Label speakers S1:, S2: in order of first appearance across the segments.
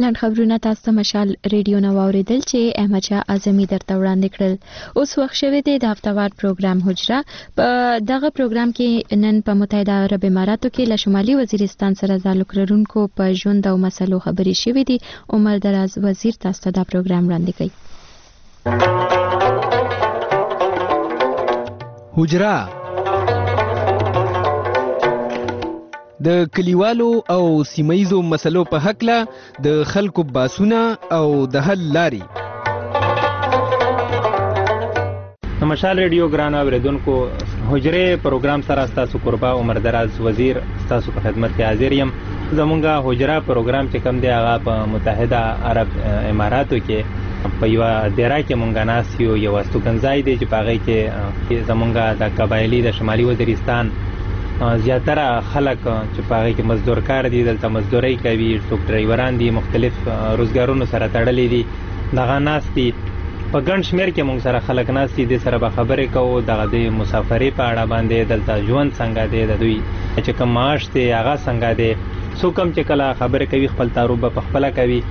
S1: لاند خبرونه تاسو ته مشال ریډیو نو اوریدل چې احمد شاه اعظمي درته وړاندې کړل. اوس وخت شوی دی د هفتوار پروګرام حجره. په دغه پروګرام کې نن په متحده عرب اماراتو کې له شمالي وزیرستان سره تعلق لرونکو په ژوند او مسلو خبرې شوې دي. عمر دراز وزیر تاسو ته دا پروګرام وړاندې کوي.
S2: حجره د کلیوالو او سیمایزو مسلو په حق له د خلکو باسونه او د حل لاري.
S3: مشال ریډیو ګران اوریدونکو، حجره پروګرام سره تاسو قربا عمر دراز وزیر تاسو په خدمت کې حاضر یم. زمونږه حجره پروګرام چې کوم دی هغه په متحده عرب اماراتو کې په یو دیره کې مونږه ناست یو استوګنځای دی چې په هغې کې زمونږه د قبایلي د شمالي وزیرستان زیاتره خلک چې په هغې کې مزدور کار دي، دلته مزدورۍ کوي، څوک ډرایوران دي، مختلف روزګارونو سره تړلي دي، دغه ناست دي. په ګڼ شمېر کې مونږ سره خلک ناست دي، دې سره به خبرې کوو دغه د مسافرۍ په اړه باندې، دلته ژوند څنګه دی، د دوی چې کوم معاش دی هغه څنګه دی. څوک هم چې کله خبرې کوي خپل تعارف به پخپله کوي.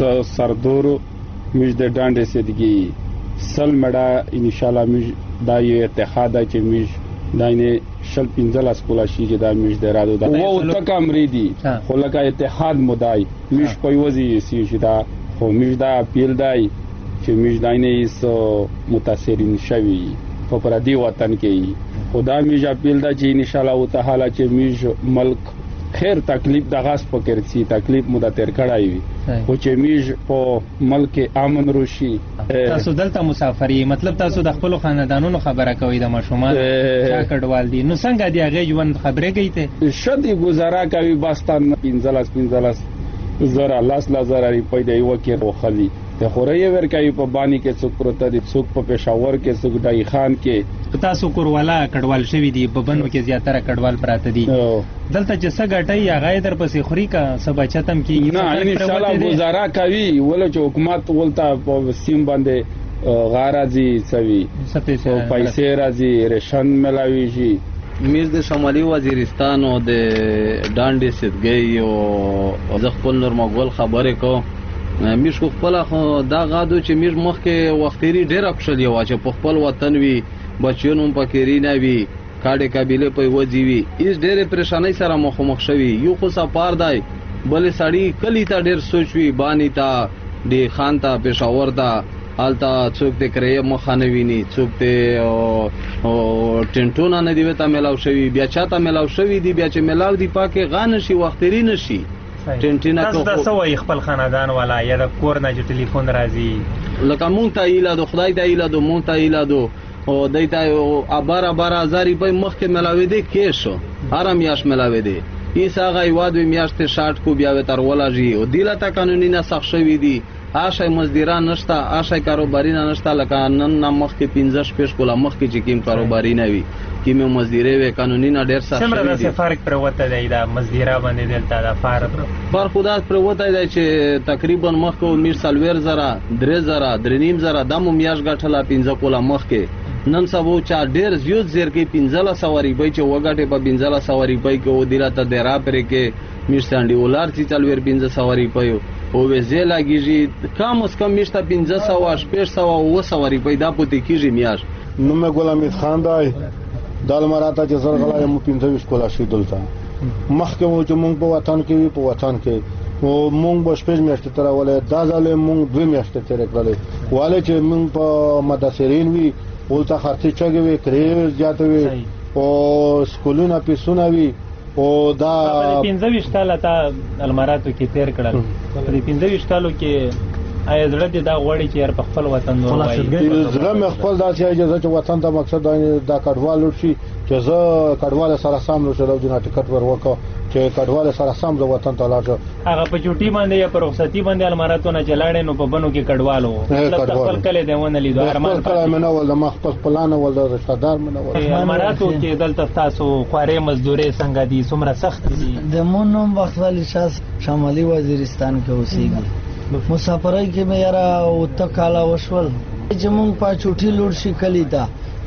S4: سردور موږ د ډانډې سیدګي سل مړه انشاءالله موږ دا یو اتحاد چې موږ داینه شل 15 کولا شي چې دا موږ د رادو دا او تک امری دي خو لکه اتحاد مدای موږ په وځي سی چې دا خو موږ دا پیل دی چې موږ داینه سو متاثرین شوي په پردي وطن کې. خدا موږ پیل دا چې ان شاء الله تعالی چې موږ ملک خیر تکلیف د غاس پکړ سي تکلیف مو د تیر کړای وي خو چې موږ په ملک امن روشي.
S3: تاسو دلته مسافری مطلب تاسو د خپل خاندانونو خبره کوي د ماشومان چا کډوال دي نو څنګه دی هغه ژوند خبره کوي ته
S4: شدي گزاره کوي باستان 15 زره لاس لزر روپۍ دی وکي روخلي ته خوري ور کوي په بانی کې څوک پروت دي څوک په پېښور کې څوک ډای خان کې.
S3: تاسو کوروالا کډوال شوی دی په بنو کې زیاتره کډوال پراته دي دلته چې څه غټي هغه در پسې خوري کا سبا چتم کې
S4: نه ان شاء الله گزاره کوي ول چې حکومت ولتا په سیم باندې غارازي سوي پیسې راځي رشن ملاويږي.
S5: میز د شمالي وزیرستان او د ډانډې سیدګي او د خپل نور مغول خبرې کو میش خو خپل خو دا غادو چې میش مخکې وختيري ډېر اکشل یو چې په خپل وطن وي بچیونو پکېری نه وي کاډه قبيله په وځي وي هیڅ ډېر پریشانای سره مخ شوي یو خو سپار دی بل سړی کلی ته ډېر سوچوي بانی ته دی خان ته پېښور ته حالتا څوک د کرې مخانه ویني څوک ته ټنټونه نه دی وته ملاو شوی بیا چاته ملاو شوی دی بیا چې ملاو دی پاکه غان شي وختري نشي ټنټینا کو
S3: تاسو سوې خپل خاندان والا یا د کور نه چې ټلیفون راځي
S5: لکه مونږ ته ایله د خدای د ایله د مونږ ته ایله دو او دایته ابار هزار په مخ کې ملاوي دی کېشو آرام یاش ملاوي دی ایسا غي وادو میاشت شارټ کو بیا تر ولاجی او دیله تا قانوني نه سخت شوی دی آشای مزدوران نشتا آشای کاروباری نشتا لکه نن مخ کې 15 شپږ کوله مخ کې چې کیم کاروباری نه وي کیم مزدوري وي قانوني نه ډیر سخت
S3: څومره د فرق پر وته دی دا مزدورا باندې دلته دا
S5: فرق خدا پر وته دی چې تقریبا مخ کو میر سالویر زرا 3000 درنیم زرا د میاش غټلا 15 کوله مخ کې نن سبو چا ډیر زیات زیر کې 15 سواری به چې وګټه په 15 سواری به کې و دیره ته درا پرې کې میر سانډي ولار چې چالویر 15 سواری پيو او وزې لاګيږي کم اوس کم میشته 1500 شپږ او سواری پیدا پوتې کیږي میاش.
S6: نو مې ګل امید خان دی دال مراته چې زرغلا مو 15 کولا شي دلته مخکې مو چې مونږ په وطن کې په وطن کې او مونږ به شپږ میاشتې تر ولې دا ځلې مونږ 2 میاشتې تر کړلې والے چې مونږ په مدرسېرین وی ولته خرڅ چګي وی کړې زیاتوي او سکولونه پیسونه وی او دا
S3: 15 کاله ته الماراتو کې تیر کړل په 15 کالو کې آیا زړه دې دا غوړي چې په خپل وطن نور وای
S6: زړه مې خپل داسې اجازه چې وطن ته مقصد دا کډوال شي چې زه کډوال سره سم نو شلو جنا ټیکټ ور وکړ چې کډوال سره سم د وطن ته لاړ
S3: هغه په چوټي باندې یا په رخصتي باندې الماراتو نه چلاړې نو په بنو کې کډوالو مطلب خپل کله دیونه لیدو ارمان
S6: کله مې نه ول د مخ په پلان ول د رشتہ دار مې نه ول
S3: الماراتو کې دلته تاسو خوارې مزدوري څنګه دي څومره سخت دي
S7: د مونږ وخت والی شاس شمالي وزیرستان کې اوسېږي مسافرای کې مې یاره او تکاله وشول چې مونږ په چوټي لوړ شي کلی تا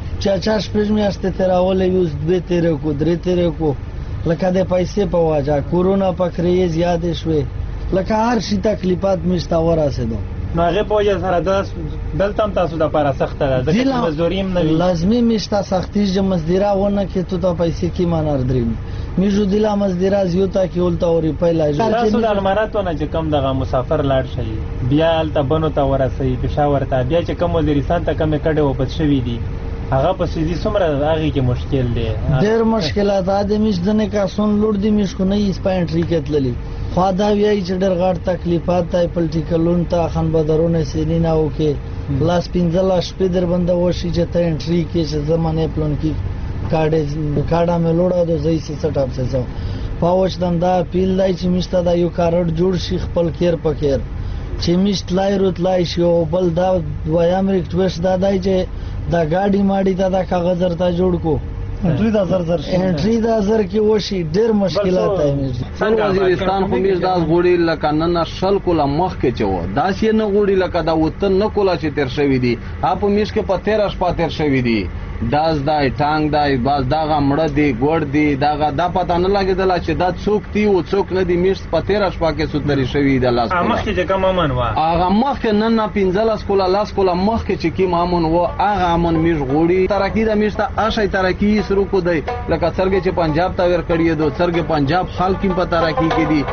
S7: چا شپږ میاشتې تراولې یوز 2 13 کو لکه د پیسې په واجه کورونا پکړې زیات شوې لکه هر شي تکلیفات مشته ورسېدو
S3: نو هغې په وجه سره دلته هم تاسو دپاره سخته ده ځکه چې مزدوري هم نه وي
S7: لازمي میشته سختی যে مزدیرا ونه که تو تا پیسې کی مانار دریم میجو دیلا مزدیرا زیوتا کی اولتا وری پیلا
S3: تاسو د الماراتو نه چې کم دغه مسافر لاړ شي بیا هلته بنو ته ورسئ پېښور ته بیا چې کم وزیرستان ته کمې کډې واپس شوي دي هغه په سیدي څومره هغې کې مشکل دی
S7: ډېر مشکلات د میش د نکاسون لوړ دي میش خو نه یې سپا انټري کې تللي خوا دا وایي چې ډېر غټ تکلیفات دی پلټیکلون ته خانبدرونه سینې نه وکې لاس 15 شپې در بنده وشي چې ته انټري کې چې زمانه پلون کې کاډا مې لوړه د زئی سي سټ اپ سه پاوچ دندا پیل دای چې میشته دا یو کارت جوړ شي خپل کیر پکیر چې میشت لای روت لای شي او بل دا دویم ریکویسټ دا دای چې دا ګاډي ماډي دا کاغذ ورته جوړ کو انټری دا زر کې وشي ډېر مشکلات دي
S5: څنګه وزیرستان خو میز داس غوړي لکه نن شل کوله مخ کې چو داس یې نه غوړي لکه دا وطن نه کولا چې تیر شوی دي اپ میز کې په 13 شپه تیر شوی دي داس دای ټانګ دای باز داغه مړه دی ګور دی داغه دا پته نه لګیدل چې دا څوک دی او څوک نه دی میز په 13 شپه کې سوتري شوی دی لاس
S3: مخ کې چې کوم امن و
S5: هغه مخ کې نن 15 کوله لاس کوله مخ کې چې کی امن و هغه امن میز غوړي ترقی د میز ته اشي ترقی شروع کو دی لکه څرګه چې پنجاب ته ور کړی دو څرګه پنجاب خلک په ترقی کې دي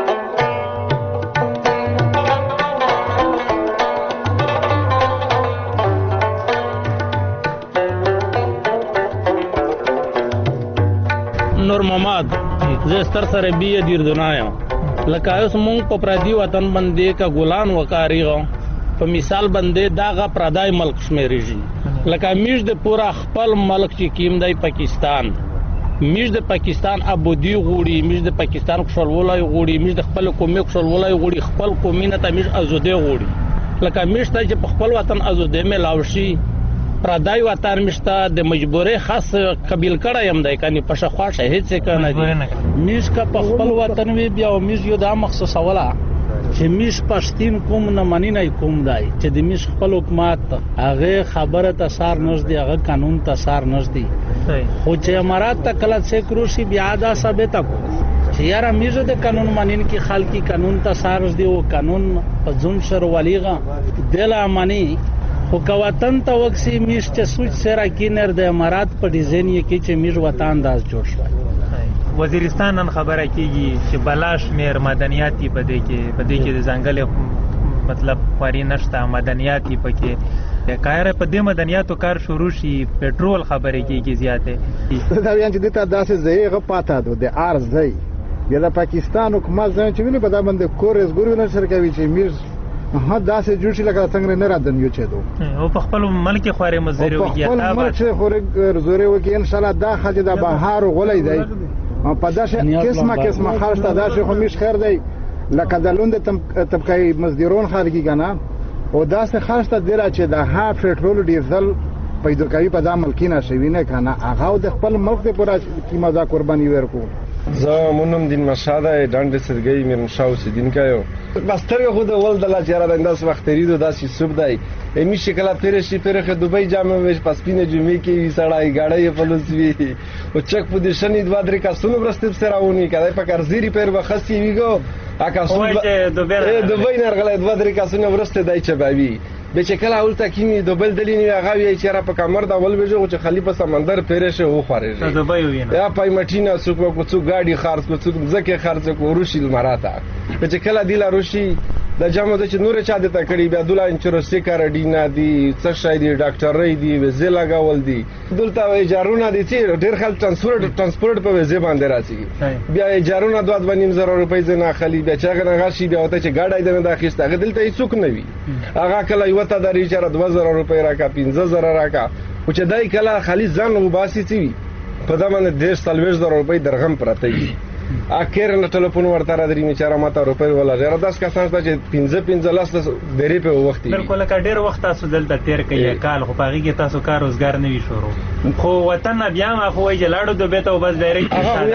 S8: نور محمد زه ستر سره بیا دیر دنایم لکه اوس مونږ په پردي وطن باندې کا ګلان وکاریغو په مثال باندې داغه پردای ملک شمیرېږي لکه میش د پورا خپل ملک چې کیم دی پاکستان میش د پاکستان ابودی غوړي میش د پاکستان خپلولای غوړي میش د خپل قومي خپلولای غوړي خپل قومي نه ته میش ازوده غوړي لکه میش ته چې په خپل وطن ازوده مې لاوشي پردای وطن مشته د مجبورې خاص قبیل کړه يم دای کني په شخوا شهید څه کنه دي میش کا په خپل وطن وی بیا میش یو د مخصوص ولا چې میش پښتین کوم نه مانی نه کوم دای چې د میش خپل حکومت هغه خبره ته سار نش دی هغه قانون ته سار نش دی خو چې امارات ته کله څه کروشي بیا دا ثابت کو چې یاره میزه د قانون مانین کې خلکی قانون ته سار دی او قانون په ځون شر ولیغه دلا مانی خو که وطن ته وکسي میش چې سوچ سره کینر د امارات په ډیزاین یې کې چې میش وطن داس جوړ شو
S3: وزیرستان نن خبره کیږي چې بلاش میر مدنیاتی په دې کې د ځنګل مطلب خواري نشته مدنیاتی پکې کار په دې مدنیاتو کار شروع شي پټرول خبره کیږي زیاته
S6: دا ویان چې دته داسې زیغه پاته ده د ارز دی د پاکستان حکومت ځان چې ویني په دا باندې کورز ګورو نه شرکوي چې میز ها داسې جوړ شي لکه څنګه نه را دن یو چېدو
S3: او په خپل ملک خواري مزري وکي
S6: تا به چې خوري زوري وکي ان شاء الله دا خځه د بهار غولې دی په داسې قسمه خرڅ ته داسې خو میش خیر دی لکه د لوند طبقه مزدورون خارجي کنه او داسې خرڅ ته دی چې د ها پټرول ډیزل پیدا کوي په د ملکینه شوی نه کنه هغه د خپل ملک په پورا قیمه ځا قرباني ورکو
S9: زه مونږ دین مشاده ډانډ سرګي میر مشاو سیدین کایو بستر خو د ول د لا چیرې د انداز وخت ریدو داسې صبح دی امی شکل پیرشي پیرخه دوبۍ جامه وش پسپینه جمعې کې وی سړای گاډي پلوس وی او چک پوزیشن د وادري کا سونو برسته سراونی کړه په کارزيري پیر وخصي ویګو اکا سو دوبۍ نرغله د وادري کا سونو برسته دای چباوی به چې کله اول تکینی دوبل دلینی هغه وی چې را په کمر دا ول ویجو چې خلیفہ سمندر پیرشه او خارجه
S3: دوبۍ وینه
S9: یا پای مټینا څوک کو ګاډي خارج کو څوک ځکه خارج کو روشي مراته چې کله دی لا روشي د جامو د چې نور چا د تکړی بیا دولا انچروسي کار ډینا دی څه شای دی ډاکټر ری دی وزه لگاول دی دلته اجارونه دي چې ډیر خلک ترانسپورت په وزه باندې راځي بیا اجارونه 2.5 روپۍ زنه خلی بیا چاغه غاشي بیا وته چې گاډای دنه داخسته هغه دلته هیڅوک نه وي هغه کله یو ته درې چر 2000 روپۍ راکا 15000 راکا او چې دای کله خالي ځان وباسي سی په دمنه 100 روپۍ درغم پراته وي اخر نه ټلیفون ورته را درې میچاره ماته روپۍ ولا غیر 10 کسان ته چې 15 لاس درې په وخت دی
S3: بالکل کا ډیر وخت تاسو دلته تیر کړئ کال خو پاږي کې تاسو کار روزګار نه وی شروع خو وطن بیا ما خو یې لاړو د بیت او بس ډایرکټ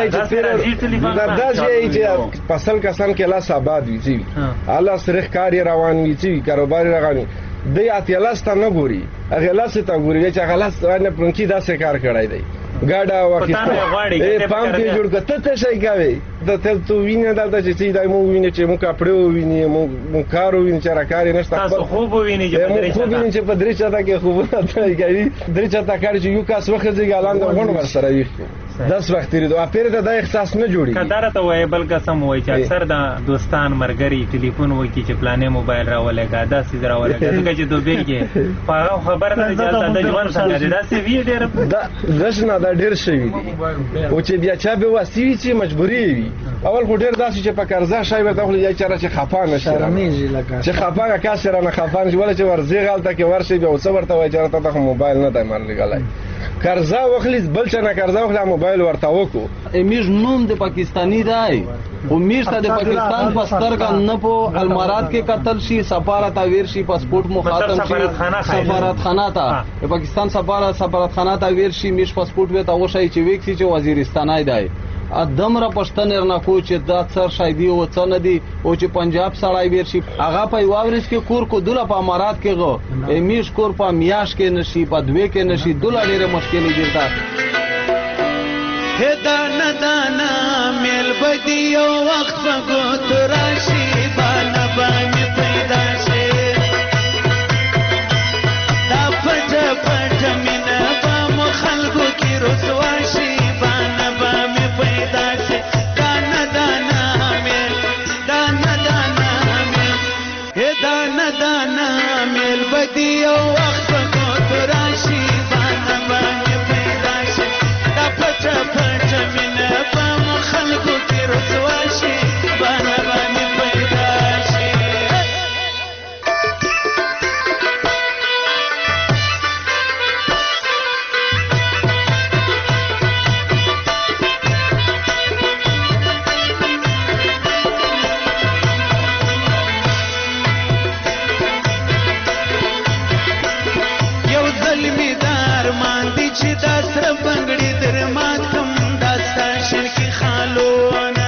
S9: دا چې فصل کسان کې لاس آباد وي چې الله سره کار روان وي چې کاروبار روان د اتیالاس ته نه ګوري هغه لاس ته ګوري چې هغه لاس نه پرونکي داسې کار کړای دی ګاډه واخیسته پام کې جوړ کړه ته شي کوي ته تو وینې دلته چې دا مو وینې چې مو کپړو وینې مو کارو وینې چې راکاري نشته
S3: تاسو خوب وینې چې
S9: په درې چاته کې خوب نه کوي درې چاته کار چې یو کس وخت ځي ګالان د غون ور سره وي 10 وخت لري دا پیر ته د احساس نه جوړي
S3: کدار ته وای بل قسم وای چې اکثر د دوستان مرګري ټلیفون وای چې پلانې موبایل راولېګا دا سیز راولېګا څنګه چې دوی کې په خبر نه چلته د ژوند څنګه دا سی وی ډېر
S9: دا دښنه دا ډېر شي او چې بیا چا به واسي چې مجبوري وي اول خو ډېر داسې چې په قرضه شای ورته خو یې چاره چې خفانه شي
S7: شرمېږي لکه
S9: چې خفانه کاسره نه خفانه شي ولا چې ورځي غلطه کې ورشي بیا اوس ورته وای چې ته موبایل نه دی مال لګلای قرضه وخلیز بل چې نه قرضه وخلا موبایل ورته وکړو
S5: امیش نوم د پاکستانی دی او میشته د پاکستان په سترګه نه په المارات کې قتل شي سفارت اویر شي پاسپورت مو ختم شي سفارتخانه ته د پاکستان سفارتخانه ته اویر شي میش پاسپورت وته وشي چې وکسي چې وزیرستانای دی ادمره پښتنر نه کو چې دا څر شایدي او څه نه دي او چې پنجاب سړای ویر شي هغه په واورس کې کور کو دوله په امارات کې غو امیش کور په میاش کې نشي په دوی کې نشي دوله ډیره مشکلې ګرځا
S10: هدانا دانا مل بدی او وخت فغوت راشي بانا باندې پیدا شي دا پټ پټ مینا په مخالګو کې رسوا شي بانا باندې پیدا شي دانا دانا مل دانا دانا مل هدانا دانا مل بدی او وخت فغوت راشي بانا باندې پیدا شي دا پټ پټ مینا په مخالګو کې رسوا شي بانا باندې پیدا شي یو ظلمی دار مان دي چې دا سره بنگړي در ماتم داستا شن کی خالونا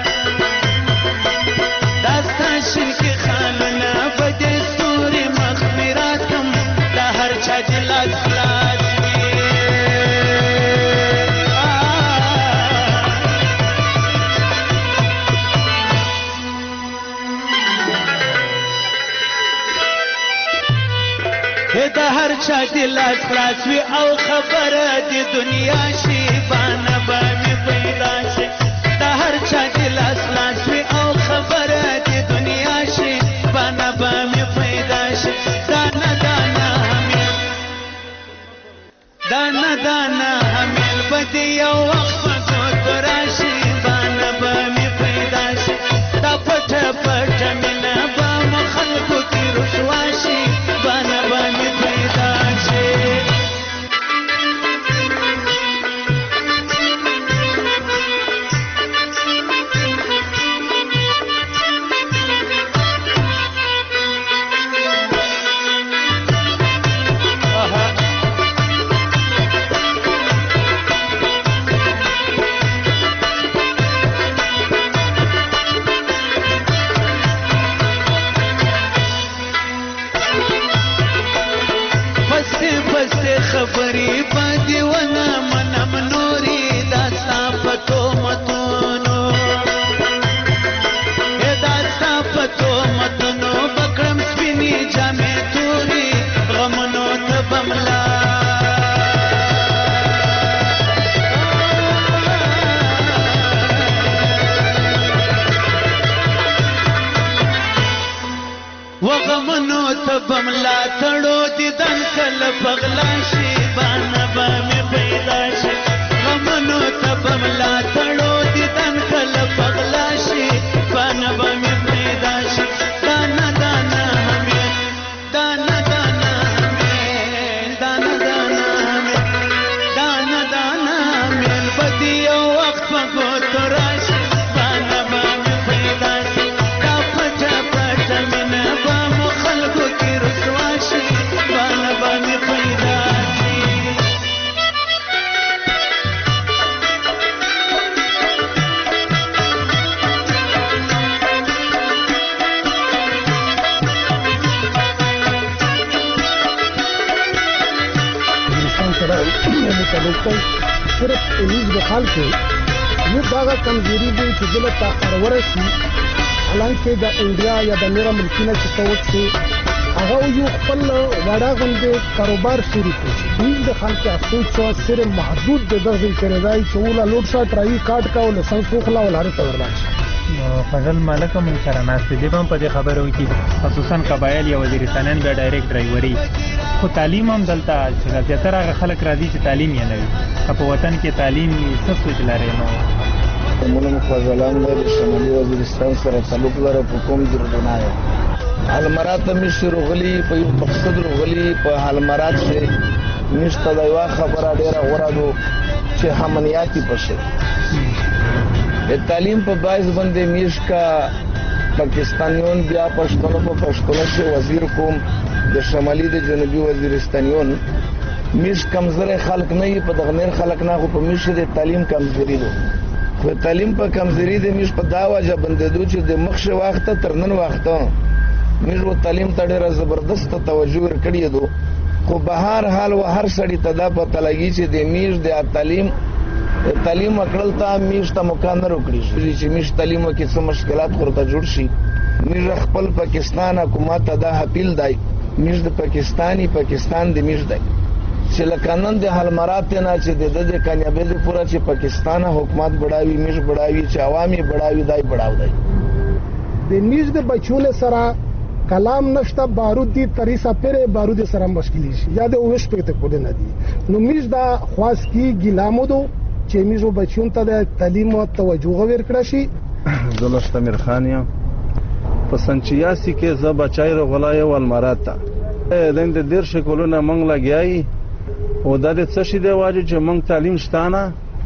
S10: داستا شن کی خالونا بده ستوري مخمراتم دا هر چا جلات خلاص دا هر چا دل خلاص وی او خبره د دنیا شي بانا باندې پیدا شي دا هر چا دل خلاص وی او خبره د دنیا شي بانا باندې پیدا شي دانا دانا همل دانا دانا همل بدی او وخت کو راشي بانا باندې پیدا شي دا پټ پټ مینا با مخلکو کې رسوا شي بانا باندې پیدا شي خبرې باندې ونه منم نوري داستا پتو متونو داستا پتو متونو بکرم سپینی جامې توري غمنو ته بملا وغمنو ته بملا تړو دي دن کله پغلا شي بانا باندې پیدا شي غمنو ته بملا تړو دي دن کله پغلا شي بانا باندې پیدا شي دانا دانا همې دانا دانا همې دانا دانا همې دانا دانا همې بدی او وخت په ګوتو راشي بانا باندې پیدا شي دا پټ پټ مینا با مخلکو کې رسوا شي بانا باندې پیدا شي
S7: هندوستان سره تعلق کوي
S11: صرف امیز د خال کې یو دا کمزوري دی چې دلته تاخر ورسي حالانکه د انډیا یا د نورو ملکونو چې توګه سي هغه یو خپل وړا غونډه کاروبار شروع کړي امیز د خال کې افسوس صرف محدود د دغه کړای چې ولا لوټ شاټ راي کاټ کا ول سن سوخلا ول هر څور راځي
S3: فضل ملک هم سره ناست دي هم په دې خبرو کې خصوصا قبایل یا وزیرستانیان بیا ډایرکټ ډرایوري خو تعلیم هم دلته چې زیاتره هغه خلک راځي چې تعلیم یې نه وي په وطن کې تعلیم څه سوچ لري نو
S12: موږ مفضلان د شمالي وزیرستان سره تعلق لرو په کوم ځای حالمرات مې شروع غلي په یو مقصد غلي په حالمرات چې نشته دا یو خبره ډیره غوړادو چې همنیاتی پشه تعلیم په باعث باندې میش کا پاکستانیون بیا پښتون په پښتون کې وزیر کوم د شمالي د جنوبي وزیرستانیون میش کمزره خلک نه په دغنیر خلک نه په میش د تعلیم کمزوري دي خو تعلیم په کمزوري د میش په دا وجه باندې دوی چې د مخشه وخت ترنن وخت میش و تعلیم ته ډیره زبردست توجه ورکړی دو خو به هر حال و هر سړی ته دا پته لګی چې د میش د تعلیم اکړل ته میش ته مکان نه وکړي چې میش تعلیم کې څه مشکلات ورته جوړ شي میش خپل پاکستان حکومت ته دا اپیل دی میش د پاکستان د میش دی چې لکانن د حالمرات نه چې د کامیابی د پورا چې پاکستان حکومت بڑھاوي میش بڑھاوي چې عوامي بڑھاوي دای بڑھاو دی
S11: د میش د بچول سره کلام نشته بارود دي تریسا پره بارود سره مشکلی شي یا د وښ په ته کوله نه دي نو میش دا خاص کی ګلامو دو چې میزو بچون ته د تعلیم او توجه ورکړه شي
S5: زلشت امیر خان یم په سنچیاسی کې ز بچای رغلای او المرات دند دیر شکلونه منګ لګیای او د څه شي دی واجب چې منګ تعلیم شتانه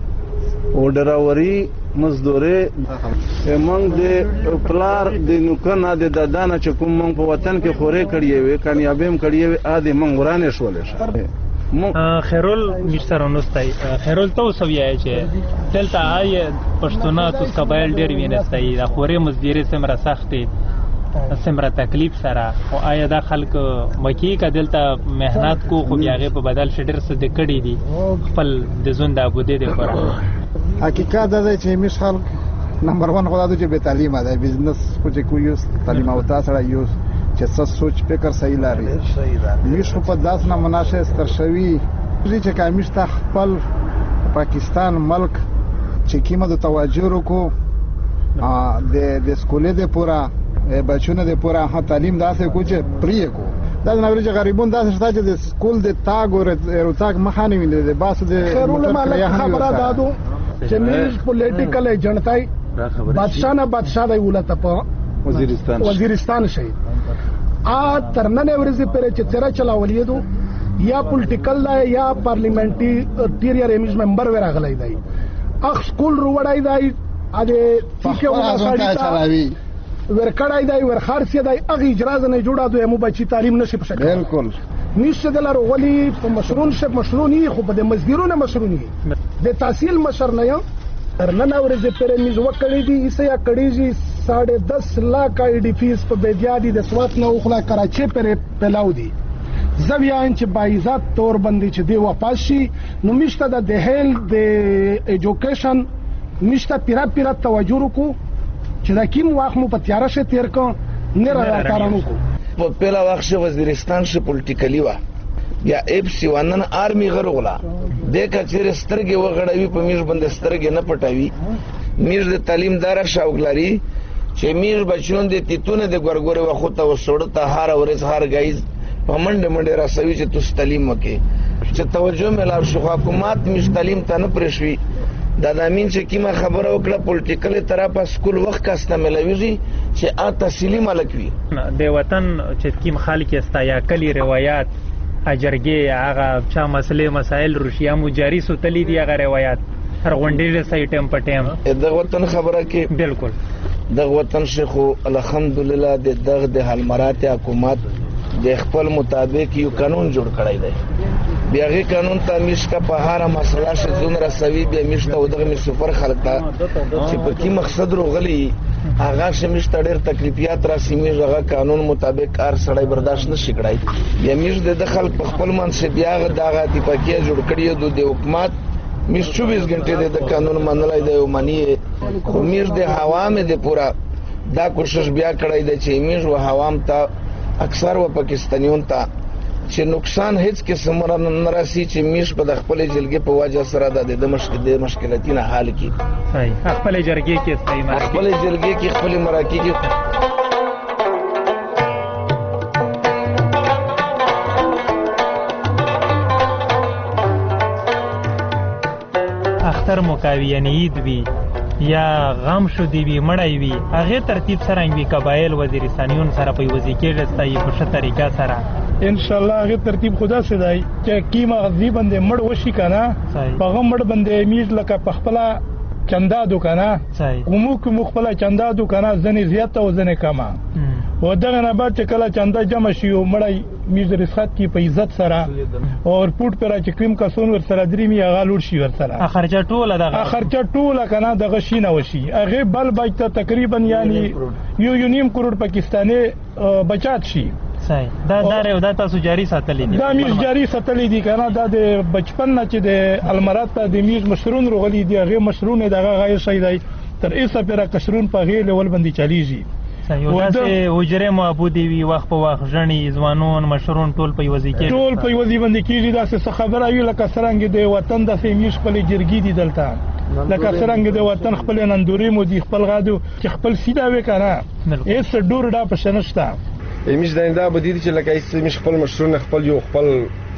S5: او ډراوري مزدوري منګ د پلار د نوکنا د ددانه چې کوم منګ په وطن کې خورې کړی وي کامیابیم کړی وي ا دې منګ ورانه شولې
S3: خیرول میشتر نوستای خیرول تو سویای چې دلته آی پښتونه تو قبایل ډیر وینستای د خوري مزدیره سمره سختي سمره تکلیف سره او آیا د خلک مکی کا دلته مهنت کو خو بیاغه په بدل شډر څه د کړي دي خپل د زوند ابوده دي پر
S13: حقیقت دا چې مش خلک نمبر 1 خدای چې به تعلیم ده بزنس کو چې کوی تعلیم او تاسو را یو چې څه سوچ فکر صحیح لري میش په داس نه مناسب ستر شوی چې کامیش ته خپل پاکستان ملک چې کیمه د توجه وکړو د سکولې د پورا بچونه د پورا تعلیم داسې کو چې پری کو دا نو چې غریبون داسې شته چې د سکول د تاګ او رتاګ مخانه ویني د باس د
S11: خبره دادو چې میش پولیټیکل ایجنټ تای بادشاہ دی ولته په وزیرستان شي ترننه ورځې پر چې تیرا چلاولې دو یا پولیټیکل یا پارلیمنټری امیز ممبر ورغلای دی اخ سکول روړای دی اده تیکه ولا ساړی ورکړای دی ورخارسي دی اغه اجازه نه جوړا دوی مو بچی تعلیم نشي په شکل
S13: بالکل
S11: نشه دلار ولی په مشرونی خو په مزګرونه مشرونی د تحصیل مشر نه یو ترننه ورځې پر میز وکړې دي ایسه یا کړي 10.5 lakh ID fees په بيديادي د سوات نو خلا کراچي پر پلاو دي زویا انچ بایزات تور بندي چې دی واپس شي نو مشته د دهل د ایجوکیشن مشته پیرا توجه وکړو چې دا کیم واخ مو په تیار شه تیر کو نه را کارانو کو
S12: په پیلا وخت وزیرستان شه پولیټیکلی وا یا اپ سی وانن آرمی غرغلا د کچیر سترګې وغړوي په میش باندې سترګې نه پټوي میش د تعلیم دار شاوګلاري چې میش بچون د تیتونه د ګورګوري وخته وسوړته هار اورز هار غایز په منډه راسوي چې تاسو تعلیم وکي چې توجه ملاب شو حکومت میش تعلیم ته نه پرشوي د امین چې کیمه خبره وکړه پولیټیکل طرفه سکول وخت کاسته ملويږي چې ا تحصیلی ملکوي
S3: د وطن چې کیم خلک استایا کلی روایت اجرګي هغه چا مسائل روسیا مو جاری سوتلی دي هغه روایت هر غونډې سې ټیم په ټیم
S12: د وطن خبره کې
S3: بالکل
S12: د وطن شیخو الحمدلله د حالمرات حکومت د خپل مطابق یو قانون جوړ کړی دی بیاغه قانون ته مشکا په هر مسله شزون رسوي به مشته او دغه سفر خلک ته چې په کی مقصد روغلی هغه شمشته ډېر تکلیفیات را سیمه هغه قانون مطابق هر سړی برداشت نشي کړای یا مش د خلک په خپل منصب بیاغه دغه اتفاقیه جوړ کړی د حکومت میش 24 غنټې د قانون منلای دی او منی خو میش د عوام د پورا دا کوشش بیا کړی دی چې میش و عوام ته اکثر و پاکستانیون ته چې نقصان هیڅ قسم نه راسي چې میش په خپل جلګې په وجه سره د مشکلاتینه حل کی
S3: خپل جرګې کې
S12: خپل جرګې کې خپل مراکې کې
S3: اختر مکاوی یعنی عید وی یا غم شو دی وی مړی وی هغه ترتیب سره وی قبایل وزیرستانیون سره په وزیکې رستای په ښه طریقه سره
S11: ان شاء الله هغه ترتیب خدا سدای چې کیما غزي باندې مړ وشي کنه په مړ باندې میز لکه په خپل چندا دوکانه کومو کوم خپل چندا دوکانه ځنې زیاته او ځنې کما و دغه نه بعد چې کله چندا جمع شي او مړی میز رسخت کی په عزت سره او رپورټ پر چې کریم کسون ور سره درې می هغه لور شي ور سره
S3: خرچه ټوله دغه
S11: خرچه ټوله کنه دغه شي نه وشي هغه بل بچته تقریبا یعنی 1.5 کروڑ پاکستاني بچات شي
S3: صحیح دا تاسو جاری ساتلې دي
S11: دا میز جاری ساتلې دي کنه دا د بچپن نه چې د المرات ته د میز مشرون رغلي دي هغه مشرون دغه غیر شي دی تر ایسه پر کشرون په غیر ول باندې چلیږي
S3: صحیح دا حجره معبودي وی وخت په وخت ژنې ځوانون مشرون ټول په وځي کې
S11: ټول په وځي باندې کېږي دا څه خبره وی لکه څنګه د وطن د میش خپل جرګي دي دلته لکه څنګه د وطن خپل نندوري مو دي خپل غادو چې خپل سیدا وې کنه ایس ډور دا په شنشتا
S9: میش دا به دي چې لکه ایس میش خپل مشرون خپل یو خپل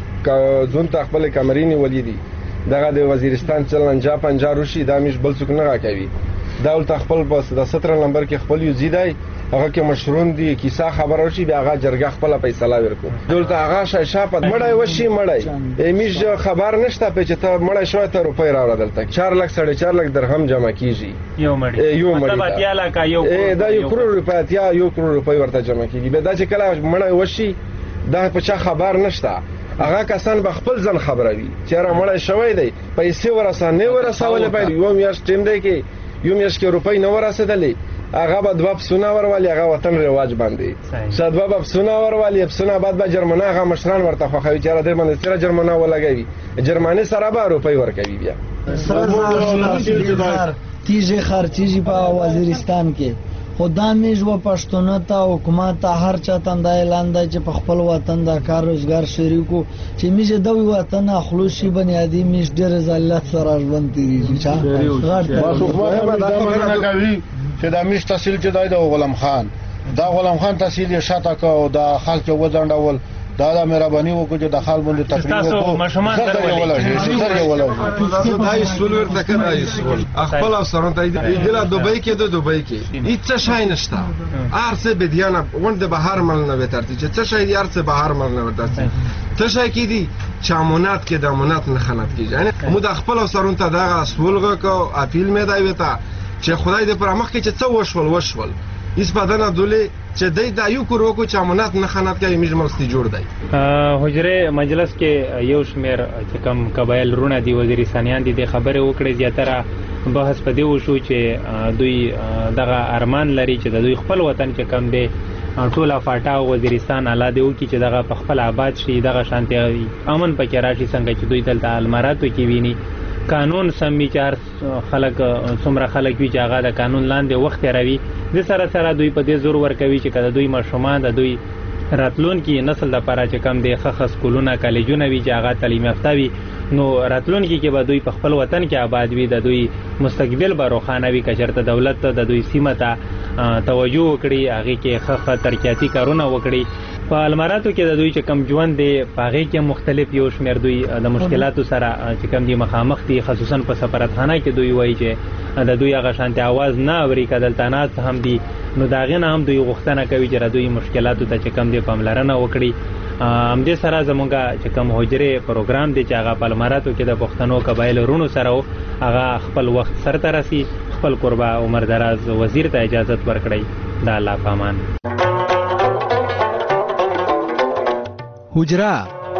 S9: ځون ته خپل کمرینی ولیدي دغه د وزیرستان چلن جا پنجا روشي دا میش بل څوک نه راکوي دولت خپل بس د 17 نمبر کې خپل یو زیدای هغه کې مشرون دي کیسه خبر وشي بیا هغه جرګه خپل فیصله ورکو دولت هغه شاپت مړای وشي مړای میش خبر نشته په چې ته مړای شوی ته روپۍ راوړل دلته 4 لک 4.5 لک درهم جمع کیږي
S3: یو مړی مطلب یا لک یو
S9: دا 1 کروڑ روپۍ یا 1 کروڑ روپۍ ورته جمع کیږي به دا چې کله مړای وشي دا په چا خبر نشته هغه کسان به خپل ځن خبروي چې را مړای شوی دی پیسې ورسانه ورسول به یو میاشت ټیم دی کې یو میاشت کې روپۍ نه ورسېدلې هغه به دوه پسونه ورولي هغه وطن رواج باندې شادوه به پسونه ورولي پسونه بعد به جرمنه هغه مشران ورته خوښوي چې را دې باندې سره جرمنه ولګوي جرمانه سره به روپۍ ورکوي بیا
S7: تیجه خرچیږي په وزیرستان کې خدا میز و پښتون ته حکومت ته هر چا تنده اعلان دی چې په خپل وطن د کار روزګار شریکو چې میز د وطن خلوصي بنیادی میز ډېر ذلت سره ژوند تیریږي چې
S6: دا میش تحصیل چې دی د غلام خان تحصیل یې شاته کو دا خلک وځنډول دا مهرباني وکړه چې د خال باندې تقریر وکړو زر یې ولا
S9: دای سول ورته کړای سول خپل افسران ته دله دوبۍ کې هیڅ شای نشته ارسه بدیانه وند بهار مل نه وترتي چې څه شای ارسه بهار مل نه وترتي څه شای کې دي چامونات کې دامونات نه خنات کیږي یعنی مو د خپل افسران ته دا سولغه کو اپیل مې دی وته چې خدای دې پر مخ کې چې څه وشول اس بدن دوله چې د یو کورو کو چامونات نه خنات کوي مجمرستي جوړ دی
S3: حجره مجلس کې یو شمیر چې کم قبایل رونه دی وزیرستانیان دي د خبره وکړي زیاتره بحث پدې وشو چې دوی دغه ارمان لري چې د دوی خپل وطن کې کم دی ټوله فاټا وزیرستان الاده وکړي چې دغه په خپل آباد شي دغه شانتي امن پکې راشي څنګه چې دوی دلته المراتو کې ویني قانون سمي چار خلک څومره خلک وی چې هغه د قانون لاندې وخت راوي د سره دوی په دې زور ورکوي چې کله دوی ماشومان د دوی راتلون کې نسل د پاره چې کم دی خخص کولونه کالجونه وی چې هغه تعلیم یافته وي نو راتلون کې به دوی په خپل وطن کې آباد وي د دوی مستقبل به روښانه وي کچرته دولت ته د دوی سیمه ته توجه وکړي هغه کې خخ ترقیاتي کارونه وکړي په المراتو کې د دوی چې کم ژوند دی هغه کې مختلف یو شمیر دوی د مشکلاتو سره چې کم دي مخامخ دي خصوصا په سفارتخانه کې دوی وایي چې د دوی هغه شانتي आवाज نه اوري کدل تناس هم دي نو داغه نه هم دوی غوښتنه کوي چې دوی مشکلاتو ته چې کم دي پاملرنه وکړي هم دې سره زمونږه چې کم حجره پروګرام دی چې هغه په المراتو کې د پښتنو قبایل رونو سره هغه خپل وخت سره راسي خپل قربا عمر دراز وزیر ته اجازه ورکړي د الله پامان
S2: حجره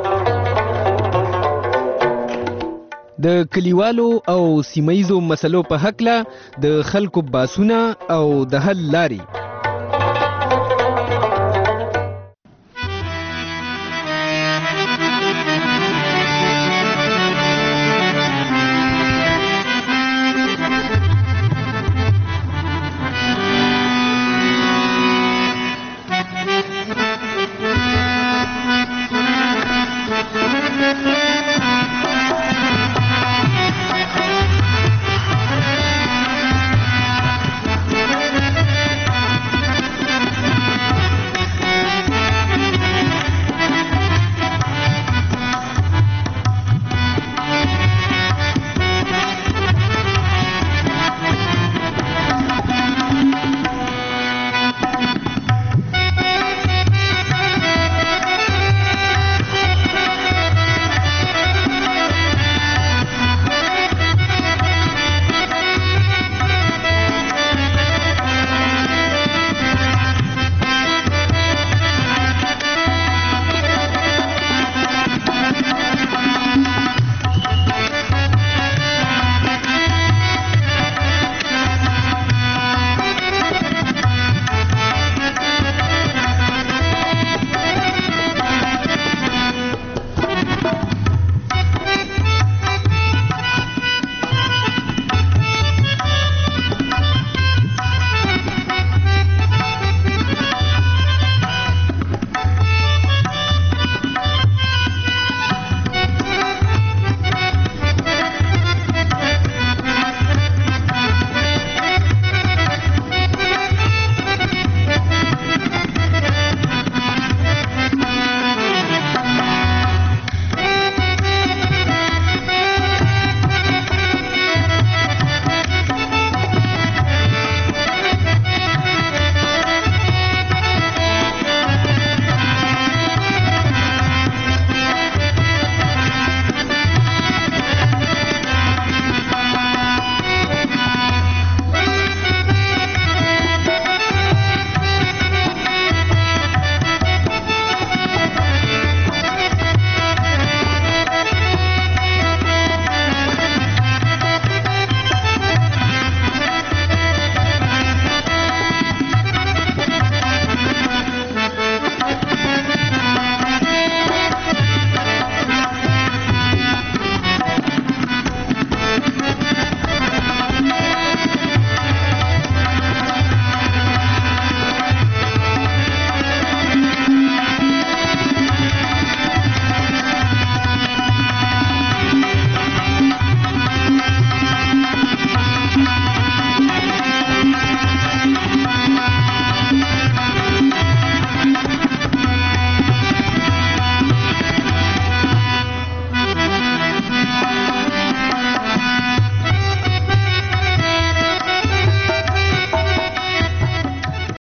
S2: د کلیوالو او سیمایزو مسلو په حق له د خلکو باسونه او د حل لاري